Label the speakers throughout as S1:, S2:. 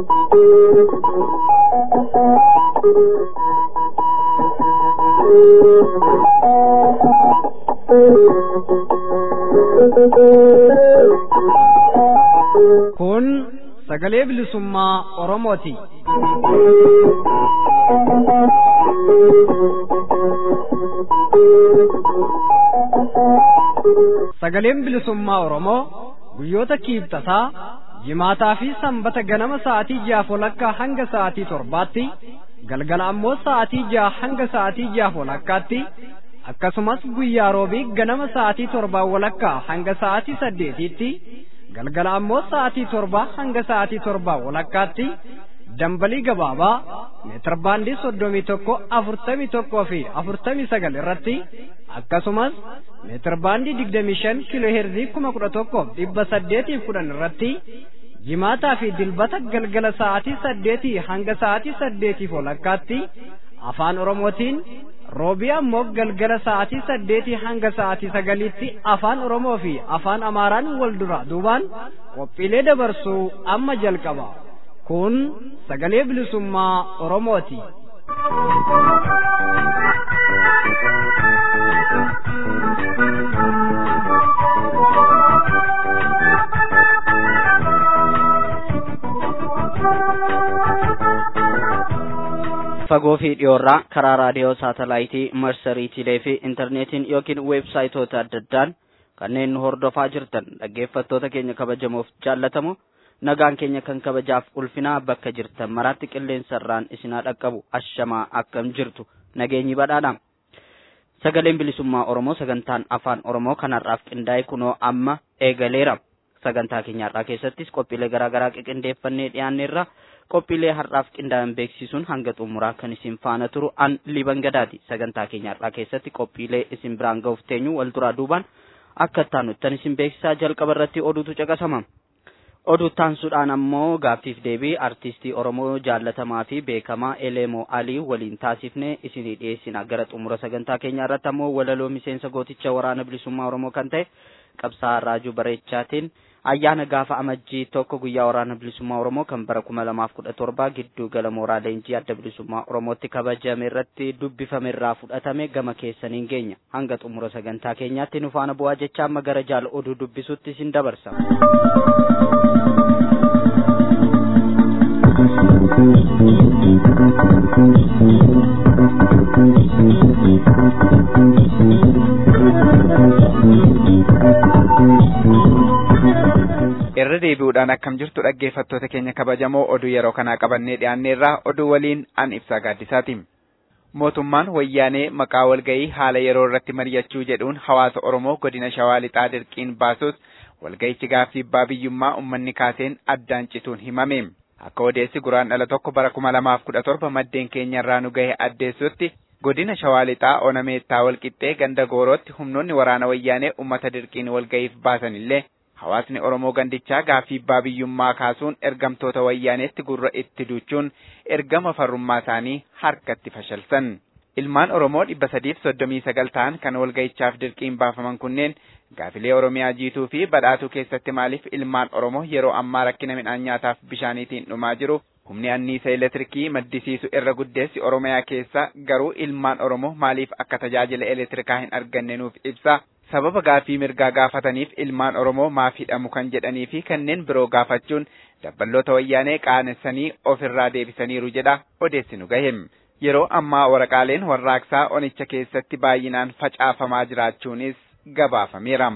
S1: Kun sagalee bilisummaa Oromooti. Sagaleen bilisummaa Oromoo guyyoota kiibxataa jimaataa fi sanbata ganama sa'aatii 6 hanga sa'aatii 7tti galgala ammoo sa'aatii 6 hanga sa'aatii 6 akkasumas guyyaa roobii ganama sa'aatii 7 hanga sa'aatii 8tti galgala ammoo sa'aatii 7 hanga sa'aatii 7 dambalii gabaabaa meetir baandii 31 41 fi 49 irratti akkasumas meetir baandii 25 kiiloo heerzii 11,810 irratti jimaataa fi dilbata galgala sa'aatii 8 hanga sa'aatii 8:00 afaan Oromootiin roobii ammoo galgala sa'aatii 8 hanga sa'aatii 9tti afaan Oromoo fi afaan Amaaraan wal duraa duubaan qophiilee dabarsuu amma jalqaba. Kun sagalee bilisummaa Oromooti.
S2: Fagoo fi dhiyoorraa karaa raadiyoo saatelaayitii marsariitiilee fi intarneetiin yookiin weebsaayitoota adda addaan kanneen nu hordofaa jirtan dhaggeeffattoota keenya kabajamoof jaallatamu nagaan keenya kan kabajaaf ulfinaa bakka jirtan maraatti qilleensarraan isinaa dhaqqabu ashamaa akkam jirtu nageenyi badhaadha. Sagaleen bilisummaa Oromoo sagantaan afaan Oromoo kanarraaf qindaa'e kunoo amma eegaleera. Sagantaa keenyarraa keessattis qophiilee garaagaraa qindeeffannee dhiyaanneerra. Qophiilee har'aaf qindaa'an beeksisuun hanga xumuraa kan isin faana turu an Liban Gadaati. Sagantaa keenyarraa keessatti qophiilee isin biraan ga'uuf teenyu wal duraa duubaan akka taanuttan isin beeksisaa jalqaba irratti oduutu caqasama. Oduu taansuudhaan ammoo gaaffiif deebii artistii Oromoo jaallatamaa fi beekamaa Elemoo Alii waliin taasifne isinii dhiyeessina. Gara xumura sagantaa keenyaa irratti ammoo walaloo miseensa gooticha waraana bilisummaa Oromoo kan ta'e Qabsaa Raajuu Bareechaatiin ayyaana gaafa amajjii 1 guyyaa waraana bilisummaa Oromoo kan bara 2017 gidduu gala mooraa leenjii adda bilisummaa Oromootti kabajame irratti dubbifame irraa fudhatame gama keessaniin geenya. Hanga xumura sagantaa keenyaatti nu faana bu'aa jecha amma gara jaala oduu dubbisuutti isin dabarsa.
S3: Irra deebi'uudhaan akkam jirtu dhaggeeffattoota keenya kabajamoo oduu yeroo kanaa qabannee dhiyaanneerraa oduu waliin an Ibsaa Gaaddisaati. Mootummaan wayyaanee maqaa walga'ii haala yeroo irratti mari'achuu jedhuun hawaasa Oromoo godina Shawaa Lixaa dirqiin baasuus walga'ichi gaaffii abbaa biyyummaa uummanni kaaseen addaan cituun himame. Akka odeessi guraandhala 1 bara 2017 maddeen keenyarraa nu gahe addeessutti godina Shawaa Lixaa Onameettaa Walqixxee ganda Goorootti humnoonni waraana wayyaanee uummata dirqiin walga'iif baasanillee hawaasni Oromoo gandichaa gaaffii abbaa biyyummaa kaasuun ergamtoota wayyaaneetti gurra itti duuchuun ergama farrummaa isaanii harkatti fashalsan. Ilmaan Oromoo 339 ta'an kan walga'ichaaf dirqiin baafaman kunneen gaafilee Oromiyaa jiituu fi badhaatuu keessatti maaliif ilmaan Oromoo yeroo ammaa rakkina midhaan nyaataaf bishaaniitiin dhumaa jiru humni anniisa elektirikii maddisiisu irra guddeessi Oromiyaa keessa garuu ilmaan Oromoo maaliif akka tajaajila elektirikaa hin arganne nuuf ibsa. Sababa gaaffii mirgaa gaafataniif ilmaan Oromoo maaf hidhamu kan jedhanii fi kanneen biroo gaafachuun dabballoota wayyaanee qaanessanii ofirraa deebisaniiru jedha odeessi nu gahem. Yeroo ammaa waraqaaleen warraaqsaa onicha keessatti baay'inaan facaafamaa jiraachuunis gabaafameera.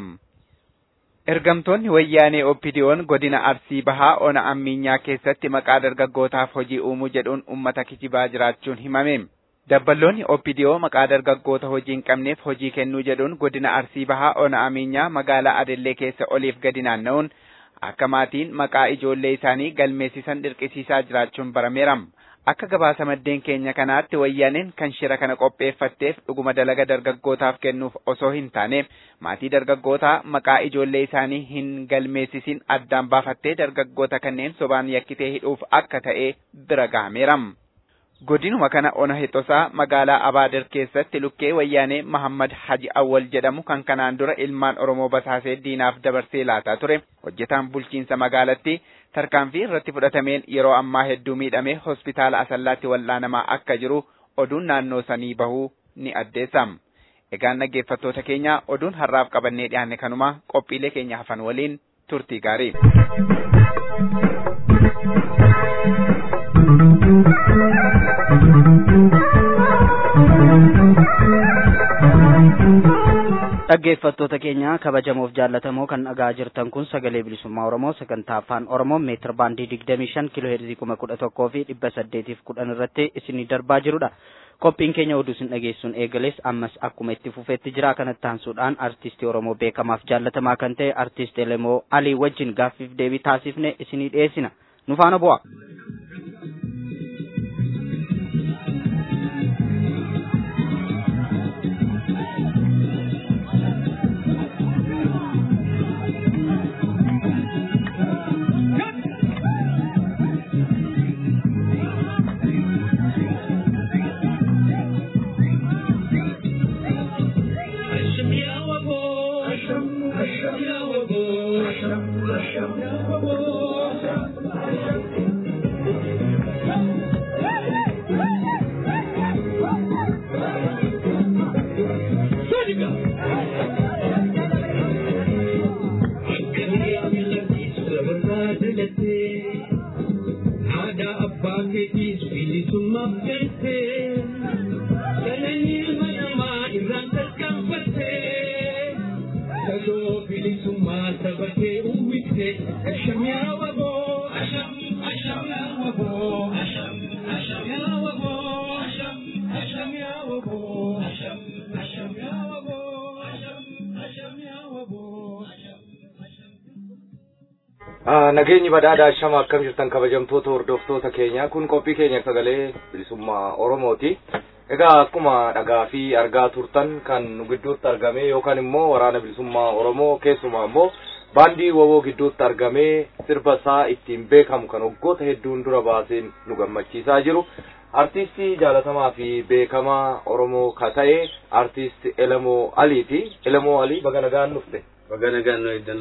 S3: Ergamtoonni wayyaanee OPDO'n godina Arsii Bahaa Ona Ammiinyaa keessatti maqaa dargaggootaaf hojii uumuu jedhuun uummata kijibaa jiraachuun himame. Dabballoonni OPDO maqaa dargaggoota hojii hin qabneef hojii kennuu jedhuun godina Arsii Bahaa Ona Ammiinyaa magaalaa Adellee keessa oliif gadi naanna'uun akka maatiin maqaa ijoollee isaanii galmeessisan dirqisiisaa jiraachuun barameera. Akka gabaasa maddeen keenya kanaatti wayyaaneen kan shira kana qopheeffatteef dhuguma dalaga dargaggootaaf kennuuf osoo hin taane maatii dargaggootaa maqaa ijoollee isaanii hin galmeessisin addaan baafattee dargaggoota kanneen sobaan yakkitee hidhuuf akka ta'e bira gahameera. Godinuma kana Ona Hixosaa magaalaa Abaadir keessatti lukkee wayyaanee Muhammad Haji Awwal jedhamu kan kanaan dura ilmaan Oromoo basaasee diinaaf dabarsee laataa ture hojjetaan bulchiinsa magaalatti tarkaanfii irratti fudhatameen yeroo ammaa hedduu miidhamee hospitaala Asallaatti wal'aanamaa akka jiru oduun naannoo sanii bahuu ni addeessam. Egaan dhaggeeffattoota keenya oduun har'aaf qabannee dhiyaanne kanuma qophiilee keenya hafan waliin turtii gaarii.
S2: Dhaggeeffattoota keenya kabajamoof jaallatamoo kan dhagaa jirtan kun sagalee bilisummaa Oromoo sagantaa afaan Oromoo meetir baandii 25 kiiloo heerzii 11,000 fi 810 irratti isinii darbaa jirudha. Qophiin keenya oduu isin dhageessuun eegales ammas akkuma itti fufeetti jira. Kanatti aansuudhaan artistii Oromoo beekamaaf jaallatamaa kan ta'e artist Elemoo Alii wajjin gaaffiif deebii taasifne isinii dhiyeessina. Nu faana bu'aa.
S4: Nageenyi badhaadhaa shama akkam jirtan kabajamtoota hordoftoota keenya kun qophii keenya sagalee bilisummaa Oromooti. Egaa akkuma dhagaa fi argaa turtan kan nu gidduutti argame yookaan immoo waraana bilisummaa Oromoo keessumaa immoo baandii woboo gidduutti argame sirba isaa ittiin beekamu kan waggoota hedduun dura baaseen nu gammachiisaa jiru. Artistii jaalatamaa fi beekamaa Oromoo ka ta'e artist Elemoo Aliiti. Elemoo Alii baga nagaan dhufte.
S5: Baga nagaan nu eeddan.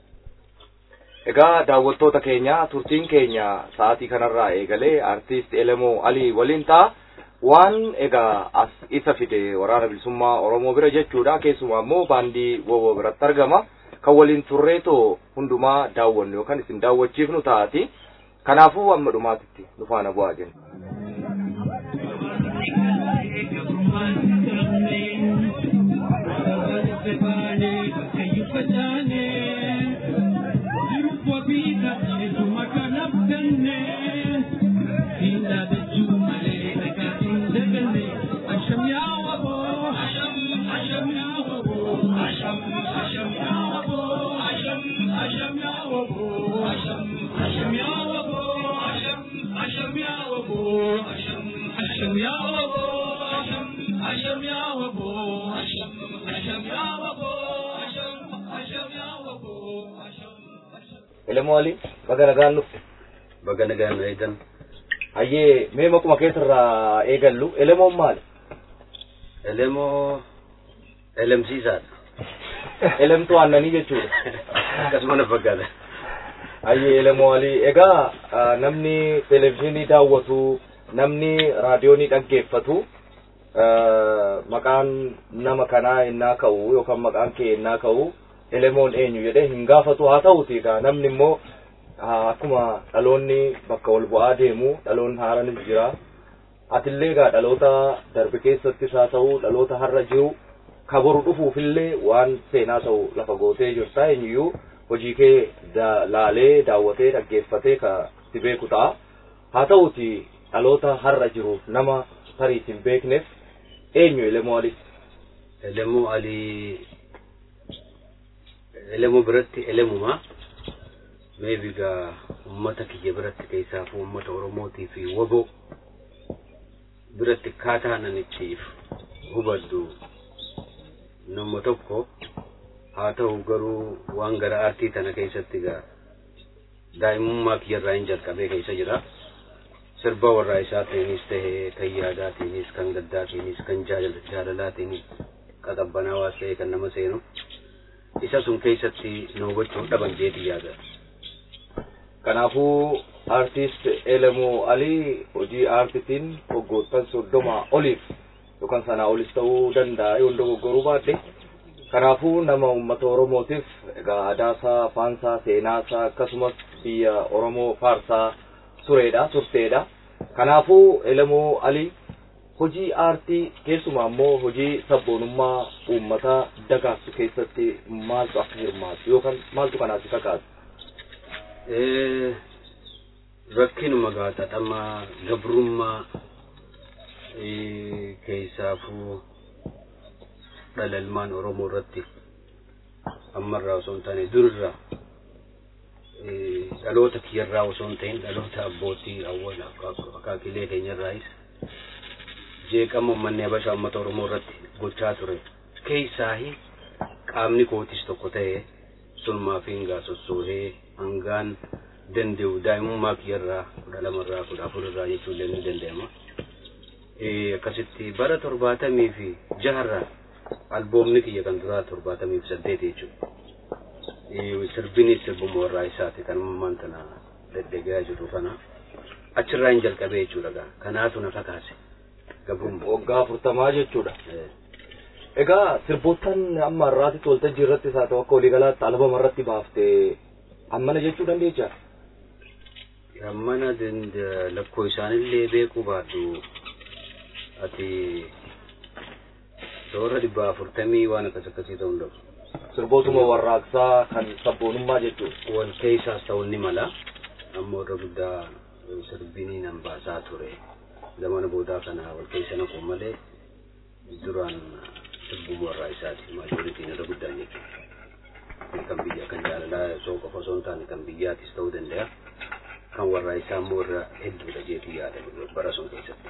S4: Egaa daawwattoota keenya turtiin keenya sa'aatii kanarraa eegalee artist Elemoo Alii waliin ta'a. Waan egaa as isa fide waraana bilisummaa Oromoo bira jechuudha. Keessumaa immoo baandii woboo biratti argama. Kan waliin turreetoo hundumaa daawwannu yookaan isin daawwachiifnu taati. Kanaafuu amma dhumaatitti nu faana bu'aa jenna. Elemoo Alii baga nagaan dhufte.
S5: Baga nagaan nu eeddan.
S4: Ayyee mee maquma keessarraa eegallu Elemoon maali?
S5: Elemoo elemsiisaadha.
S4: Elemtuu aannanii jechuudha.
S5: Akkasuma na fakkaata.
S4: Ayyee Elemoo Alii egaa namni televezyiinii daawwatu namni raadiyoonii dhaggeeffatu maqaan nama kanaa innaa ka'u yookaan maqaan kee innaa ka'u Elemoon eenyu jedhee hin gaafatu. Haa ta'uuti egaa namni immoo akkuma dhaloonni bakka wal bu'aa deemu dhaloonni haaranis jira. Atillee egaa dhaloota darbe keessattis haa ta'u dhaloota har'a jiru kaboru dhufuufillee waan seenaa ta'u lafa gootee jirta. Eenyuyyuu hojii kee laalee daawwatee dhaggeeffatee ka si beeku ta'a. Haa ta'uuti dhaloota har'a jiru nama tarii hin beekneef eenyu Elemoo Alii?
S5: Elemoo Alii Elemoo biratti elemuma meebigaa ummata kiyya biratti keessaaf ummata Oromootii fi woboo biratti kaataanan ittiif hubaddu nama tokko. Haa ta'u garuu waan gara aartii tana keessatti gaa daa'imummaa kiyyarraa hin jalqabee keessa jira. Sirba warraa isaatiinis ta'ee kan yaadaatiinis kan gaddaatiinis kan jaalalaatiinis qaxabbanaawaa ta'ee kan nama seenu isa sun keessatti nu hubachuu dhaban jeetii yaada.
S4: Kanaafuu artist Elemoo Alii hojii aartiitiin waggoottan 30 oliif yookaan sanaa olis ta'uu danda'a yoo dogoggoruu baadhe. Kanaafuu nama uummata Oromootiif egaa aadaasaa, afaansaa, seenaasaa akkasumas biyya Oromoo faarsaa turteedha. Kanaafuu Elemoo Alii hojii aartii keessumaa immoo hojii sabboonummaa uummataa dagaagsu keessatti maaltu akka hirmaatu yookaan maaltu kanaaf kakaasu?
S5: Rakkinuma gaazexamaa gabrummaa keessaafuu dhalalmaan Oromoo irratti ammarraa osoo hin taane durirraa dhaloota kiyyarraa osoo hin ta'in dhaloota abbootii awwal akaakilee keenyarraayis jeeqama uummanni Habashaa uummata Oromoo irratti gochaa ture keessaahi qaamni kootis tokko ta'e sulmaa fi hingaa sossoohee hangaan danda'u daa'imummaa kiyyarraa 12 14 irraa jechuun illee ni danda'ama. Akkasitti bara 76 alboomni kiyya kan duraa 78 jechuudha. Sirbini sirbuma warraa isaati kan uumamaan tana deddeegaa jiru kana achirraa hin jalqabee jechuudha. Kanaatu na kakaase gabrummaa
S4: waggaa 40 jechuudha. Egaa sirboottan amma irraati toltajjii irratti isaa ta'u akka waliigalaatti albama irratti baaftee ammana jechuu dandeechaa?
S5: Ammana lakkoo isaanillee beekuu baadhu ati toora 140 waan akkasii ta'uu danda'u.
S4: Sirbootuma warraaqsaa kan sabboonummaa jechuudha.
S5: Wal keessaas ta'uu ni mala. Ammoo irra guddaa sirbini nan baasaa ture. Zamana boodaa kana wal keessa naquu malee duraan sirbuma warraa isaati maajoritiin irra guddaan jechuudha. Kan biyya kan jaalalaa osoo qofa osoo hin taane kan biyyaatis ta'uu danda'a. Kan warraa isaa immoo irra hedduudha jeetii yaada bara sun keessatti.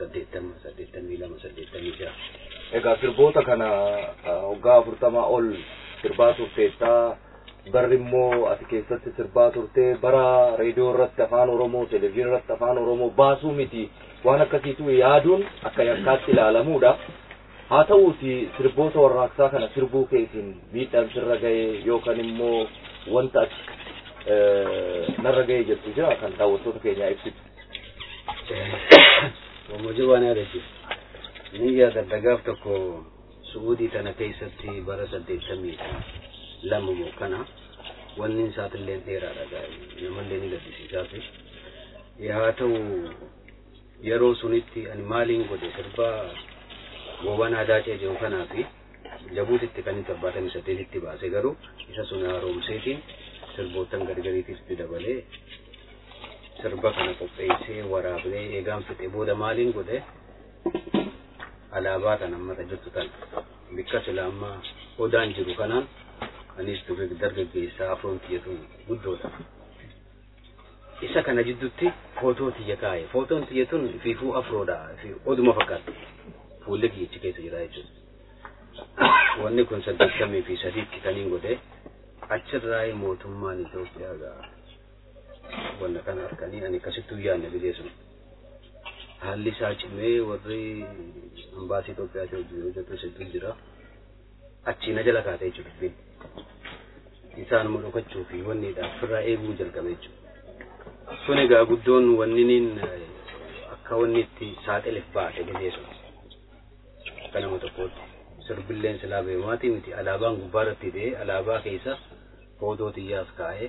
S5: 82
S4: Egaa sirboota kana waggaa 40 ol sirbaa turteettaa barri immoo ati keessatti sirbaa turtee bara reediyoo irratti afaan Oromoo televezyiinii irratti afaan Oromoo baasuu miti waan akkasiitu yaaduun akka yakkaatti ilaalamuudha. Haa ta'uuti sirboota warraaqsaa kana sirbuu keessin miidhaan sirra ga'ee yookaan immoo wanta narra ga'ee jettu jira kan daawwattoota keenyaa ibsitu.
S5: Waamojii waan yaadachiif ni yaada dagaaf tokko Suudii tana keessatti bara 82 kana wanni isaatillee dheeraadha namallee ni gaddisiisaa fi haa ta'u yeroo sunitti ani maaliin godhe sirbaa gowwaan aadaa jedhamu kanaa fi jabuutitti kan 78tti baase garuu isa sun haaromseetiin sirbootan gargariititti dabalee sirba kana qopheessee waraabee eegaan fixe booda maaliin godhe alaabaa kan amma jirtu tan bikka silaammaa odaan jiru kanaan anis ture dargaggeessaa afroon tiyyatu guddoodha. Isa kana jidduutti footoo tiyya kaa'e. Footoon tiyyatun fiifuu afroodha fi oduma fakkaatti. Fuulli kiyyichi keessa jira jechuudha. Wanni kun 83tti kaniin godhe achirraa mootummaan Itoophiyaa wanna kana harkanii ani akkasittuu yaadne biyya sun. Haalli isaa cimee warri ambaasii Itoophiyaatti hojjetu hedduu jira. Achiina jala kaatee jechuudha. Isaanuma dhokachuu fi wanniidha ofirraa eeguu jalqabe jechuudha. Sun egaa guddoon wanniniin akka wanni itti saaxileef baate biyya sun. Akka nama tokkootti sirbilleen silaa beemaatii miti alaabaan gubbaarratti hidhee alaabaa keessa footoo tiyyaas kaa'ee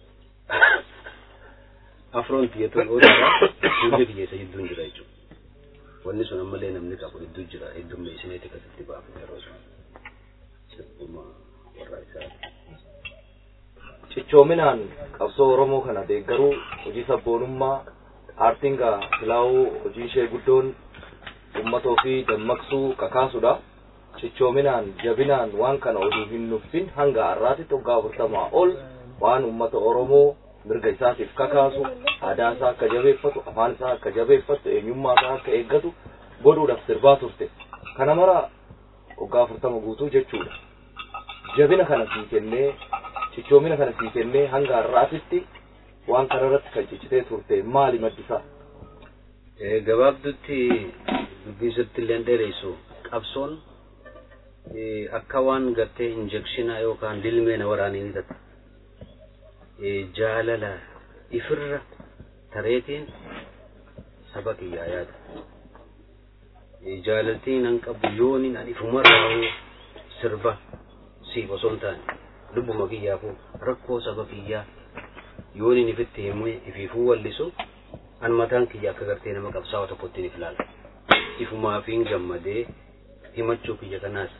S5: afroon tiyyatuun oolidha fuulli kiyyeessa jidduun jira jechuudha. Wanni sun ammallee namni qabu hedduu jira heddummeessineeti akkasitti baafne yeroo sun sirbuma warraa isaati.
S4: Cichoominaan qabsoo Oromoo kana deeggaruu hojii sabboonummaa aartiin gaa silaa'uu hojii ishee guddoon uummata ofii dammaqsuu kakaasudha. Cichoominaan jabinaan waan kana oduu hin nuffin hanga har'aatitti waggaa 40 ol waan uummata Oromoo mirga isaatiif kakaasu aadaa isaa akka jabeeffatu afaan isaa akka jabeeffatu eenyummaa isaa akka eeggatu godhuudhaaf sirbaa turte. Kana mara waggaa 40 guutuu jechuudha. Jabina kana sii kennee cichoomina kana sii kennee hanga har'aatitti waan kana irratti kan cichitee turte maali maddisaa?
S5: Gabaabduutti dubbisatti illee dheeressu qabsoon akka waan gartee injekshinaa yookaan dilmeena waraanii ni ta'a. Jaalala ifirra tareetiin saba kiyyaa yaada. Jaalaltiin an qabu yooniin an ifumarraa sirba siif osoo hin taane lubbuma kiyyaafuu rakkoo saba kiyyaa yooniin ifitti himee ifiifuu wallisu an mataan kiyya akka gartee nama qabsaa'aa tokkotti if ilaala. Ifumaafiin gammadee himachuu kiyya kanaas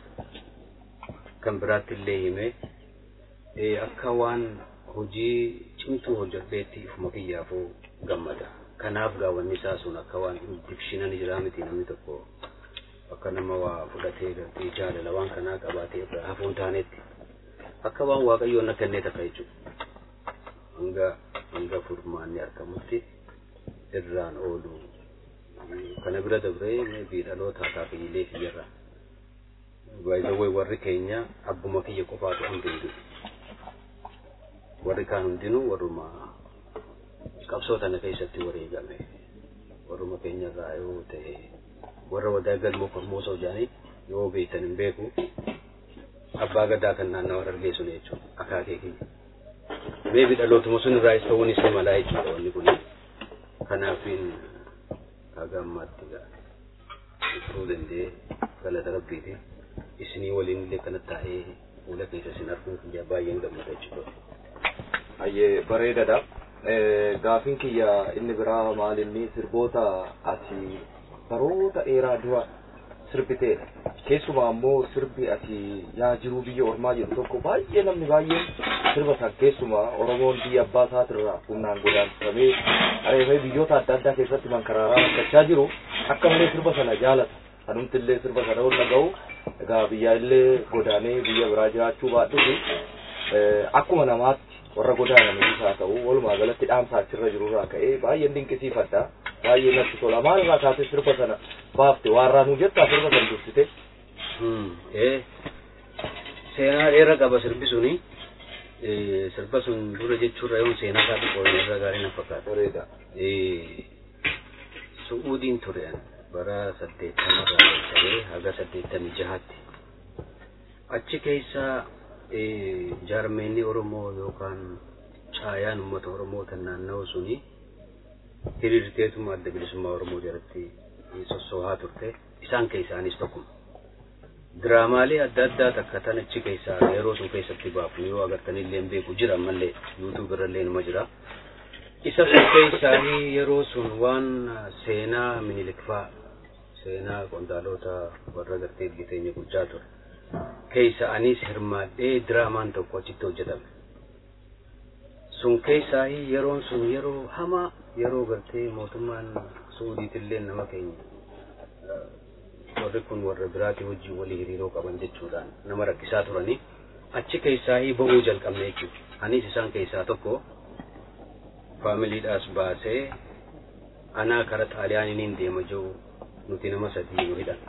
S5: kan biraatti illee himee akka waan hojii cimtuu hojjedheetti ifuma kiyyaafuu gammada. Kanaaf gaawwanni isaa sun akka waan dikshinaan jiraa miti namni tokko akka nama waa fudhatee gartee jaalala waan kanaa qabaatee irraa hafuun taanetti akka waan waaqayyoon na kennee takka jechuudha. Hanga furmaanni argamutti irraan oolu kana bira dabree meebii dhaloota taafiilee kiyyarra baay'ee warri keenya abbuma kiyya qofaatu hundinuu warri kaan hundinuu warruma qabsoota na keessatti wareegame warruma keenyarraa yoo ta'e warra wadaa galmoo kormoosoo jaanii yoo beektan hin beeku abbaa gadaa kan naannawaa dargeessu jechuudha akaakee kiyya meebii dhalootuma sun irraa isa ta'uunis ni malaa jechuudha wanni kun kanaafiin agammaatti ibsuu danda'ee galata rabbiiti isinii waliin illee kana taa'ee fuula keessa isin arguun kiyya baay'een gammada jechuudha.
S4: Ayyee bareedadha. Gaafin kiyya inni biraa maalinni sirboota ati baroota dheeraa dura sirbiteedha. Keessumaa ammoo sirbi ati yaa jiruu biyya ormaa jedhu tokko baay'ee namni baay'een sirba san keessumaa Oromoon biyya abbaa isaatirraa humnaan godaanfamee areemee biyyoota adda addaa keessatti mankaraaraa rakkachaa jiru akka malee sirba sana jaalata. Anumti illee sirba sana ol dhaga'u egaa biyya illee godaanee biyya biraa jiraachuu baadhufi akkuma namaatti warra godaananii isaa ta'u walumaa galatti dhaamsa achirra jirurraa ka'ee baay'een dinqisiifadha. Baay'ee natti tola. Maalirraa kaasee sirba sana baafte waarraa nuu jettaa sirba sana dursite?
S5: Seenaa dheeraa qaba sirbi suni. Sirba sun dura jechuurra yoon seenaa isaa xiqqoo irra gaarii na fakkaata.
S4: Bareeda.
S5: Su'uudiin ture bara 80 haga 86tti. Achi keessa jaarmeenni Oromoo yookaan caayaan uummata Oromoo tan naanna'u suni hiriirteetuma adda bilisummaa Oromoo jalatti sossoohaa turte. Isaan keessaanis tokkuma. Diraamaalee adda addaa takka tan achi keessaa yeroo sun keessatti baafnu yoo agartanillee hin beeku jira ammallee yuutuub irrallee nima jira. Isa sun keessaa yeroo sun waan seenaa Minilikfaa seenaa qondaalota warra gartee biteenya guddaa ture. Keessa anis hirmaadhee diraamaan tokko achitti hojjetame. Sun keessaa yeroon sun yeroo hamaa yeroo gartee mootummaan Suudiitillee nama keenya warri kun warra biraatii wajjin walii hiriiroo qaban jechuudhaan nama rakkisaa turanii achi keessaa bahuu jalqabne jechuudha. Anis isaan keessaa tokko faamiliidhaas baasee anaa kara xaaliyaaniin deema jiru nuti nama 3 nu hidhan.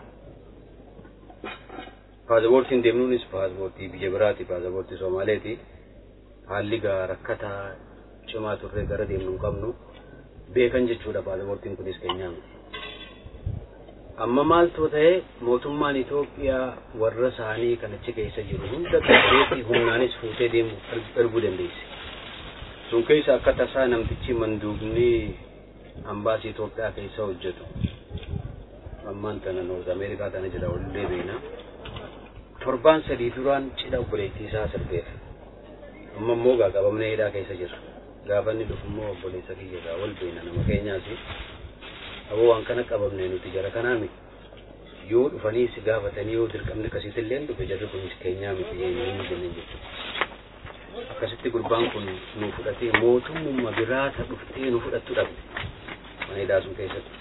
S5: Paaspoortiin deemnuunis paaspoortii biyya biraati paaspoortii Somaaleeti. Haalli rakkataa cimaa turre gara deemnu qabnu beekan jechuudha paaspoortiin kunis keenyaa miti. Amma maaltu ta'e mootummaan Itoophiyaa warra isaanii kan achi keessa jiru hunda qabeetti humnaanis fuutee deemu erguu dandeesse. Sun keessa akka tasaa namtichi manduubni ambaasii Itoophiyaa keessa hojjetu. Ammaan tana Noorz Ameerikaa tana jira wallee beena. Torbaan 3 duraan cidha obboleettii isaa sirbeef. Amma immoo qabamnee hidhaa keessa jira. Gaafa inni dhufu immoo obboleessa kiyya wal beena nama keenyaasi. Aboo waan kana qabamne nuti jara kanaa miti. Yoo dhufanii si gaafatanii yoo dirqamni akkasiitillee dhufe jarri kunis keenyaa miti eenyuun jenneen jechuudha. Akkasitti gurbaan kun nu fudhatee mootummaa biraata dhuftee nu fudhattu dhabde. Mana hidhaa sun keessatti.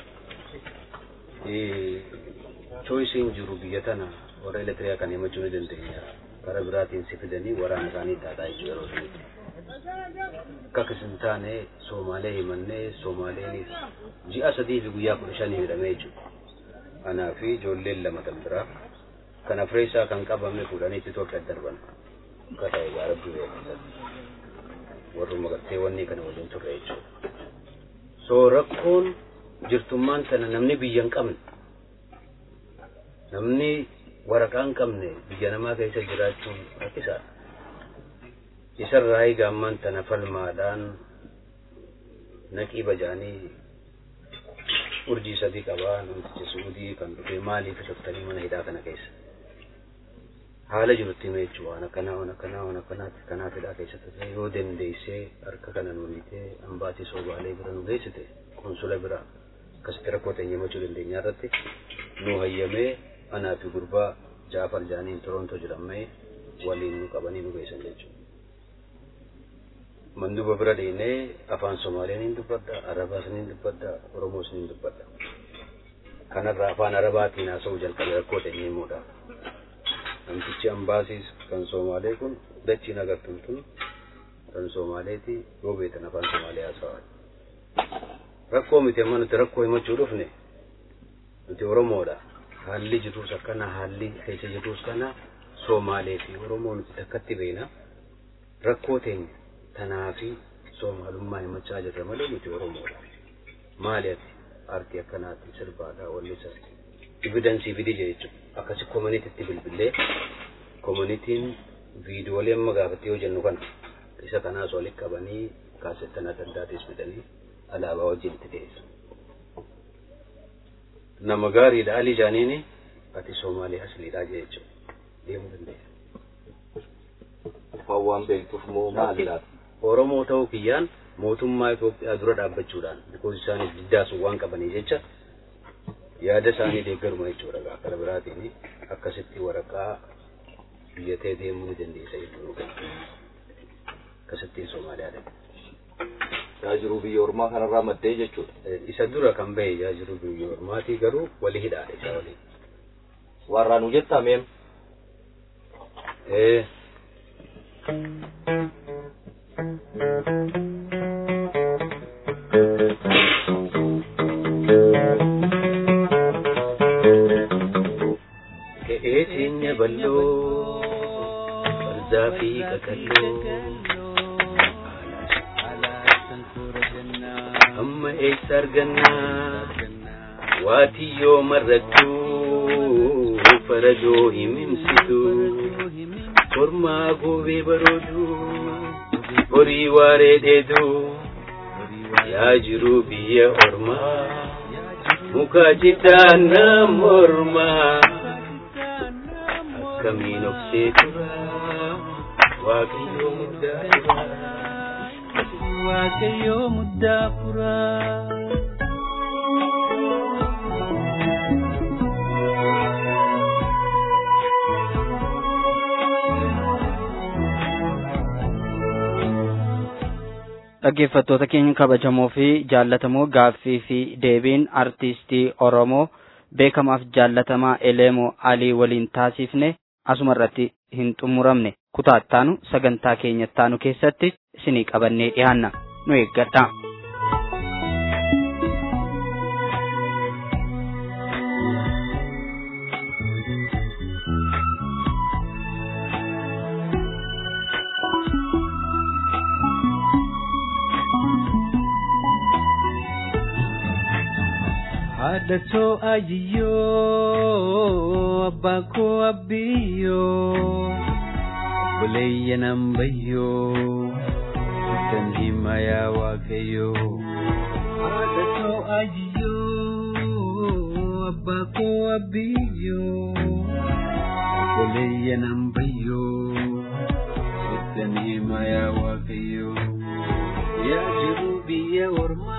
S5: Choisiin jiru biyya tana warra elektiriyaa kan himachuu ni dandeenya. Karaa biraatiin si fidanii waraana isaanii taataa jechuudha yeroo sunitti. Akka isin taane Somaalee himannee Somaaleenis ji'a 3 fi guyyaa 15 hidhamee jechuudha. Anaa fi ijoolleen 2 kan biraa kan Afreessaa kan qabamne fuudhanii Itoophiyaa darban. Akka ta'e gaarabbii beekamsa. Warruma gartee wanni kana waliin turre jechuudha. So rakkoon jirtummaan tana namni biyya hin qabne namni waraqaa hin qabne biyya namaa keessa jiraachuun rakkisaadha. Isarraa eegamman tana falmaadhaan naqii bajaanii urjii sadii qabaa namtichi Suudii kan dhufee maaliif dhuftanii mana hidhaa kana keessa haala jirutti himee jechuudha waan akkanaatti kanaafidhaa keessatti yoo dandeessee harka kana nuunitee ambaatii soobaalee bira nu geessite konsula bira akkasitti rakkoo ta'e himachuu dandeenyaa irratti nu hayyamee anaa fi gurbaa Jaafar Jaaniin Torontoo jedhamee waliin nu qabanii nu geessan jechuudha. Manduba bira deemnee afaan Somaaleen hin dubbadda, Arabaas hin dubbadda, Oromoos hin dubbadda. Kanarraa afaan Arabaatiin haasa'uu jalqabee rakkoo ta'e himuudha. Namtichi ambaasiis kan Somaalee kun dachiin agartuun tun kan Somaaleeti yoo beekan afaan Somaalee haasa'aa. Rakkoo miti amma nuti rakkoo himachuu dhufne nuti Oromoodha. Haalli jirus akkana haalli keessa jirus kana Somaalee fi Oromoo nuti takkatti beena. Rakkoo teenya tanaafi Somaalummaa himachaa jirra malee nuti Oromoodha. Maali ati aartii akkanaatti sirbaadhaa wallisas evidensii fidi jechuudha. Akkasi communitytti bilbilee community'n viidiyoolee amma gaafatti yoo jennu kana isa kanaas walitti qabanii kaasettan adda addaatis fidanii alaabaa wajjin itti dhiyeessan. Nama gaariidha Alii Jaaniini ati Somaalee asliidhaa jechuudha. Deemuu dandeessa.
S4: Waan beektuuf moo maalidha?
S5: Oromoo ta'uu kiyyaan mootummaa Itoophiyaa dura dhaabbachuudhaan because isaanis diddaa sun waan qabanii jecha yaada isaanii deeggaruma jechuudha. Akkana biraatiin akkasitti waraqaa biyyatee deemuu ni dandeessa jechuudha. Akkasittiin Somaaliyaadha. Yaajiruu biyya ormaa kanarraa maddee jechuudha. Isa dura kan bahe yaajiruu biyya ormaatii garuu walii hidhaadha isa waliin.
S4: Warraa nu jettaa meem?
S5: Keenya ballo Barzafi kakallo amma eessar ganna waatiyoo marrattu faradoo himimsitu kormaa goobee baroodu horii waaree dheedu yaa jiru biyya ormaa muka jitaan nam ormaa akkamiin obsee tura waaqayyoo muddaa furaa.
S2: Dhaggeeffattoota keenya kabajamoo fi jaallatamoo gaaffii fi deebiin artistii Oromoo beekamaaf jaallatamaa Elemoo Alii waliin taasifne asuma irratti hin xumuramne kutaattaanu sagantaa keenyattaanu keessatti isinii qabannee dhiyaanna nu eeggadhaa.
S6: Adato ayiyo abako abiyo buleya nambayo tanhimaya wakayo Adato ayiyo abako abiyo buleya nambayo tanhimaya wakayo ya jirubiya orma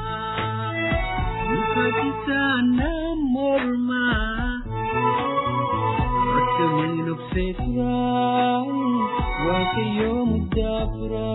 S6: kita namorma Atamin obsesra Wakayo mudafra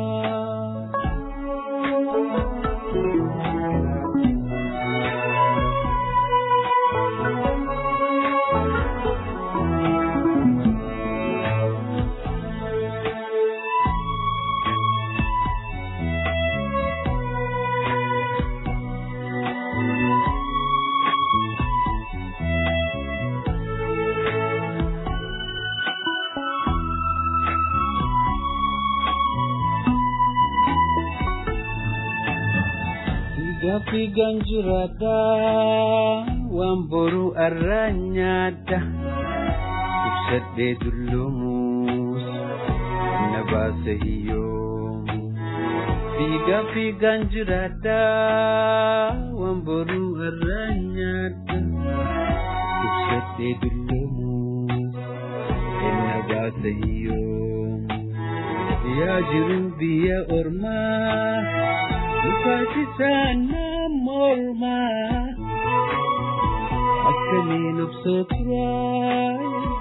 S6: Gafi ganjurada wamboru aranyada Ibsade dulumus nabasa hiyomu Fi fiigaan jiraadha waan boruu har'a nyaadha ibsadhee dulloomu enna baasa hiyyoo yaa jiru biyya ormaa dhufaatisaa nama ormaa akkamiin obsoo turaa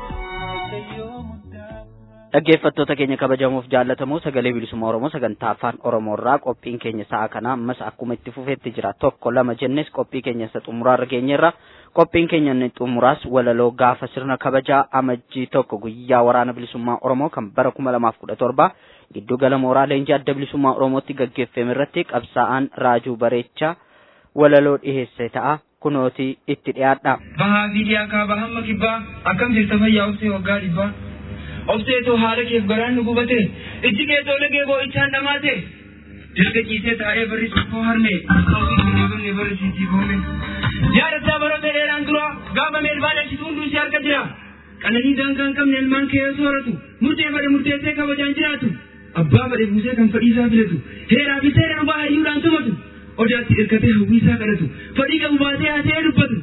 S2: dhaggeeffattoota keenya kabajamuuf jaallatamoo sagalee bilisummaa Oromoo sagantaa afaan Oromoorraa qophiin keenya sa'a kana ammas akkuma itti fufeetti jira tokko lama jennes qophii keenya isa xumuraarra geenyeerra qophiin keenya inni xumuraas walaloo gaafa sirna kabajaa amajjii tokko guyyaa waraana bilisummaa Oromoo kan bara 2017 giddu gala mooraa leenjii adda bilisummaa Oromootti gaggeeffame irratti qabsaa'aan Raajuu Bareechaa walaloo dhiheesse ta'a kunooti itti dhiyaadha.
S7: Bahaa viidiyaa kaaba hamma kibbaa akkam jirta fayyaa obsee waggaa dhibbaa. Obseetoo haala keef garaan nu gubate ijji keetoo lagee boo'ichaan dhamaate erga ciisee taa'ee barri sukkoo harme hawwii barri siitii koome yaadataa baroota dheeraan dura gaafa meelbaan eebsitu hunduu si harka jira qananii daangaan qabne ilmaan kee sooratu murtee fadhe murteessee kabajaan jiraatu abbaa fadhe buusee kan fadhiisaa filatu heeraa fi seeraan baay'uudhaan tumatu odaatti hirkatee hawwiisaa kadhatu fadhii qabu baatee haasee dubbatu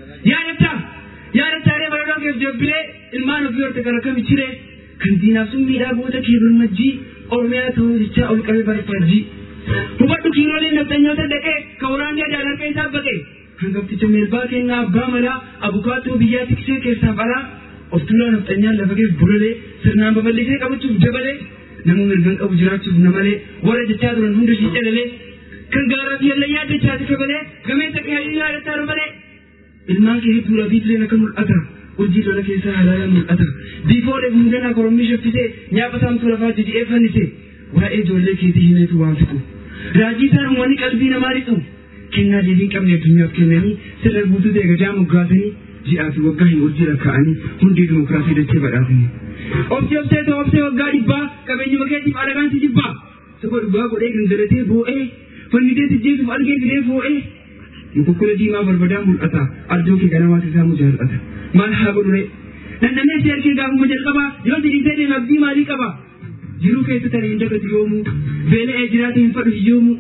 S7: yaadataa ree baroota keef jabbilee ilmaan ofii horte kan akkam ichiree kan diinaaf sun miidhagoota keeban majjii oromiyaa ta'uu jechaa ol qabee barfajjii hubadhu kiirooleen naftanyoota dhaqee kan waraanni adaan harka isaa baqee kan gabticha meelbaa kennaa abbaa malaa abukaatoo biyyaa tiksee keessaaf alaa of tuulaa nafxanyaan lafa keef bulalee sirnaan babal'isee qabachuuf dabalee nama mirgan qabu jiraachuuf namalee warra jechaa turan hunda shii calalee kan gaaraa fi hallayyaa dachaati kabalee gameessa qe'anii yaadataa dabalee ilmaan kee hedduudha biitireen akka mul'ata urjii lola keessaa halaala mul'ata biifoolee hundanaa korommii shaffisee nyaapa saamtuu lafaa jiji'ee fannise waa'ee ijoollee keetii himeetu waan fixu raajii isaan uummanni qalbii namaa rixu kennaa deebiin qabne addunyaaf kennanii sirna guutuu ta'e gadaa moggaasanii ji'aa fi waggaa hin urjii rakkaa'anii hundee dimokiraasii dachee badhaasanii obsee waggaa dhibbaa qabeenyuma keetiif alagaansi jibbaa saba dhugaa godhee gangalatee boo'ee fannitee sijjeesuuf algee fidee foo'ee mukokkula diimaa barbadaa mul'ata arjoo kee ganamaas isaa mujaallata maal haa godhure dandamee si harkee gaafuma jalqabaa yoo diriisee deeme abdii maalii qaba jiruu keessa tane hin dagatu yoomuu beela'ee jiraate hin fadhu hiyyoomuu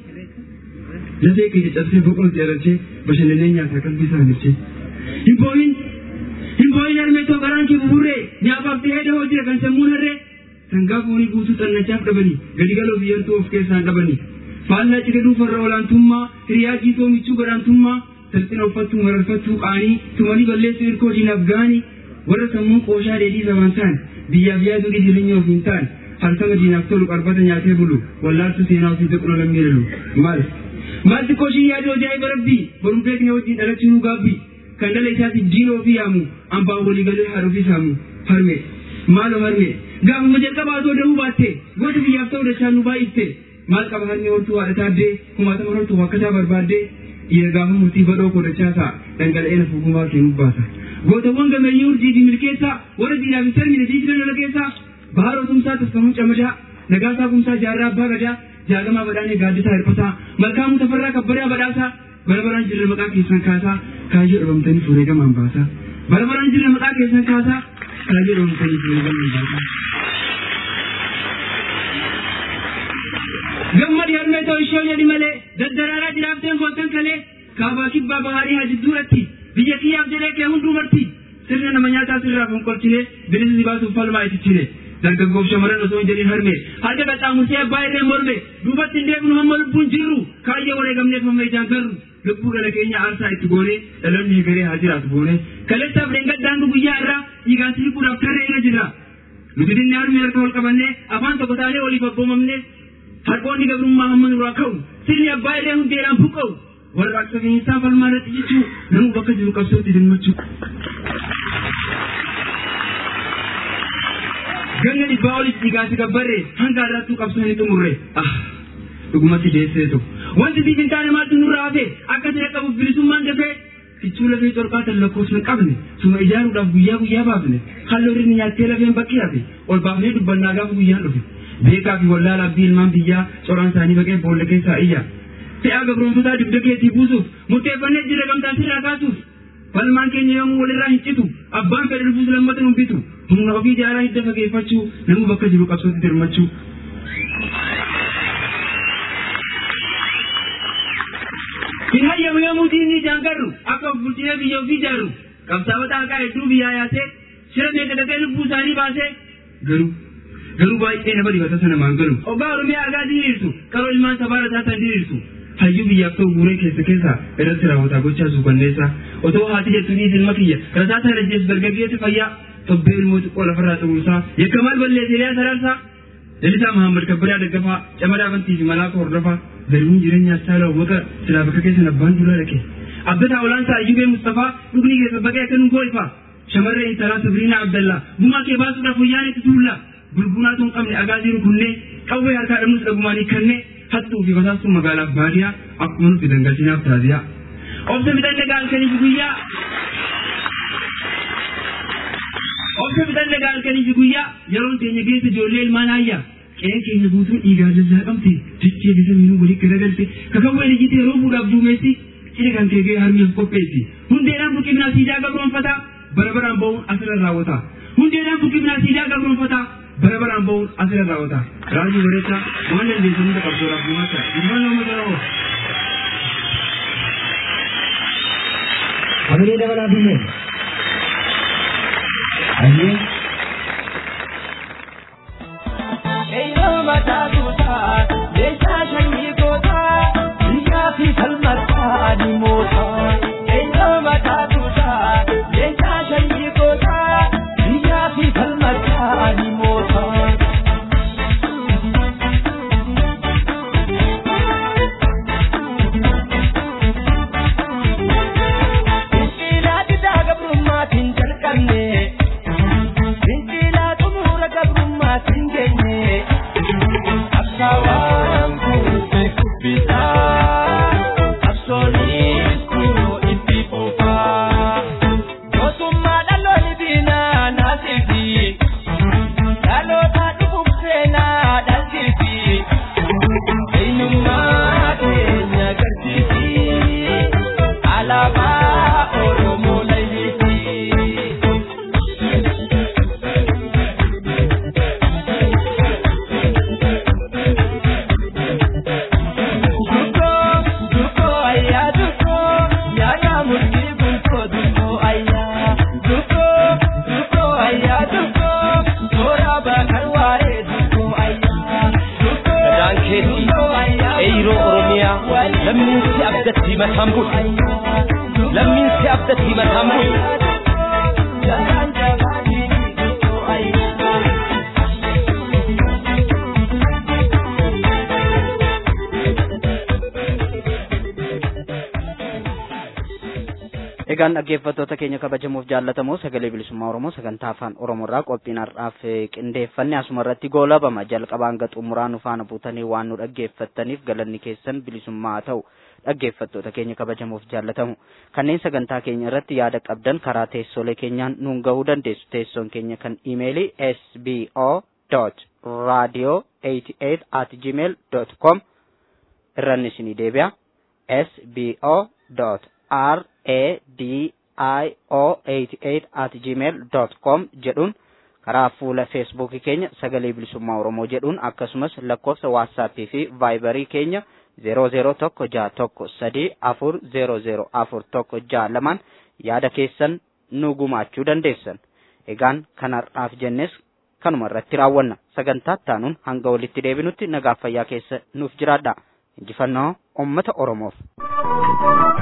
S7: lafee kee caccabsee boqoon jeerachee bashannanee nyaataa qalbii isaa milchee hin boo'in harmeetoo garaan kee buburree nyaafaaf ta'ee dhahoo jira kan sammuun harree sangaa foonii guutuu xannachaaf dhabanii gadigaloo biyyartuu of keessaan dhabanii faallaa cigaduu farra olaantummaa hiriyaa jiitoo michuu gadaantummaa salphina uffattuu mararfattuu qaanii tumanii balleessuu hirkoo diinaaf gaanii warra sammuun qooshaa dheedhii samaan ta'an biyyaaf yaaduu jireenya ofiin ta'an halkama diinaaf tolu qarbata nyaatee bulu wallaaltu seenaa ofii tuquna lammii lalu maal xiqqoo ishii yaaduu ajaa'iba rabbii boruun beekne wajjin dhalachuu nu gaabbii kan dhala isaatiif diina ofii yaamu ambaan walii galee haadha ofii saamu harme maaloo harme gaafuma jalqabaa otoo dahuu baatte goota biyyaaf ta'u dachaan nu baay'ifte maal qaba harmee hortuu haadha taaddee kumaatama hortuu wakkataa barbaaddee gaafa murtii badhoo kodhachaasaa dhangala'ee na fugumaa kee mubbaasa gootawwan gameeyyii urjiitii milkeessaa warra diinaaf hin sarmine diisira lola keessaa baharoo tumsaa taskamuun camadaa nagaasaa kumsaa jaarraa abbaa gadaa jaalamaa badhaanee gaaddisaa hirpataa malkaamuu tafarraa kabbadaa badhaasaa barabaraan jirre maqaa keessan kaasaa kaayyoo dhabamtanii fureegamaan baasaa barabaraan jirre maqaa keessan kaasaa kaayyoo dhabamtanii fureegamaan baasaa gammadi harmee ta'u ishee jedhi malee daddaraaraa jiraafteen foottan kalee kaabaa kibbaa bahaarii hajidduuratti biyya kiyyaaf jedhee kee hunduu marti sirna nama nyaataa sirraa fonqolchine bilisa si baasuuf falmaa itichine dargaggoof shamarran osoo hin jedhin harmee harka qaxxaamursee abbaa irreen morme duubatti hin deebinu hamma lubbuun jirru kaayyoo wareegamneef hamma ijaan garru lubbuu dhala keenya aarsaa itti goone dhaloonni egeree haa jiraatu goone kaleessaaf dheengaddaangu guyyaa irraa dhiigaan siikuudhaaf tarree irra jirra nuti dinni harmee harka wal qabannee afaan tokko taanee waliif abboomamnee harkoonni gabrummaa hamma nurraa ka'u sirni abbaa irree hundeedhaan buqqa'u warra akka keenyaa falmaa irratti jechuu namuu bakka jiru qabsootti dirmachuu ganna dhibbaa olis dhiigaasi gabbarree hanga irrattuu qabsoonni xumurre dhugumatti deesseetu wanti siif hin taane maaltu nurraa hafe akka ta'e qabuuf bilisummaan dafee kichuu lafee corqaa tan lakkoofsa hin qabne suma ijaaruudhaaf guyyaa baafne halluu irri nyaattee lafeen bakkee hafe ol baafnee dubbannaa gaafa guyyaan dhufe beekaa fi wallaala abdii ilmaan biyyaa coraan isaanii baqee boolla keessaa iyya fe'aa gabroontotaa dugda keetii buusuuf murteeffannee jira gamtaan sirraa kaasuuf falmaan keenya yoomuu walirraa hin citu abbaan fedhe dhufuus lammata nu bitu humna ofii jaalaa hidda fageeffachuu namuu bakka jiru qabsootti dirmachuu Binayya muyamutiin ni jangaru akka bulchina biyya ofii jaaru qabsaa'ota haqaa hedduu biyyaa yaasee sirnee dadhabee lubbuu isaanii baasee garuu baay'ee nama dibata sana maan galu obbaa Oromiyaa hagaa diriirsu qaroo ilmaan sabaara taatan diriirsu hayyuu biyyaaf ta'u guuree keessa irratti raawwataa gochaa suukanneessa otoo haati jettuunis ilma kiyya rasaasa rajjeessu dargaggeessi fayyaa tobbee ilmoo xiqqoo lafarraa xuruursaa yakkamaal balleesse Eliyaa Sararsaa Lalisaa Mahammad Kabbadaa Daggafaa Camadaa Bantii fi Malaaka Hordofaa Zarmuun jireenyaa Saalaa Awwaqa silaa bakka keessan abbaan duraa dhaqe Abdataa Olaansaa Ayyubee Mustafaa dhugni keessa baqee akka nu goo'ifa shamarree intalaa Sabriinaa Abdallaa gumaa kee baasuudhaaf wayyaan itti tuulla gurguraa tun qabne agaaziin kunne qawwee harkaa dhabnus dhagumaanii kannee hattuu fi basaastuu magaalaaf baadiyaa akkuma nuti dangalchinaaf taasisaa obsa bitanne gaalkanii fi guyyaa yeroon keenya geessa ijoollee ilmaan hayyaa qeen keenya guutuun dhiigaa jallaa qabte jechee bisa minuu walii garagalte kakawwee liyyite yeroo fuudhaaf duumessi cireegaan keegee harmiif qopheessi hundeedhaan buqqifnaa siidaa gabroonfataa bara baraan ba'uun asirra raawwata hundeedhaan buqqifnaa siidaa gabroonfataa bara baraan ba'uun asirra raawwata raajii bareechaa waan dandeessan hunda qabsooraaf gumaata ilmaan uummata Oromoo.
S8: Hamilee dabalaa biyyee. Ayyee.
S2: Egaan dhaggeeffattoota keenya kabajamuuf jaallatamoo sagalee bilisummaa Oromoo sagantaa afaan Oromoorraa qophiin har'aaf qindeeffanne asuma irratti goolabama jalqabaan hanga xumuraa nu faana buutanii waan nu dhaggeeffattaniif galanni keessan bilisummaa ta'u dhaggeeffattoota keenya kabajamuuf jaallatamu kanneen sagantaa keenya irratti yaada qabdan karaa teessoolee keenyaan nuun gahuu dandeessu teessoon keenya kan iimeelii sbo.radio88@gmail.com irraan isinii deebi'a sbo.radio88@gmail.com jedhuun karaa fuula feesbuukii keenya sagalee bilisummaa Oromoo jedhuun akkasumas lakkoofsa waatsaappii fi vaayibarii keenya 0016340041 yaada keessan nu gumaachuu dandeessan. Egaan kanarraaf jennes kanuma irratti raawwanna sagantaa taanuun hanga walitti deebinutti nagaa fayyaa keessa nuuf jiraadha. Injifannoo uummata Oromoof.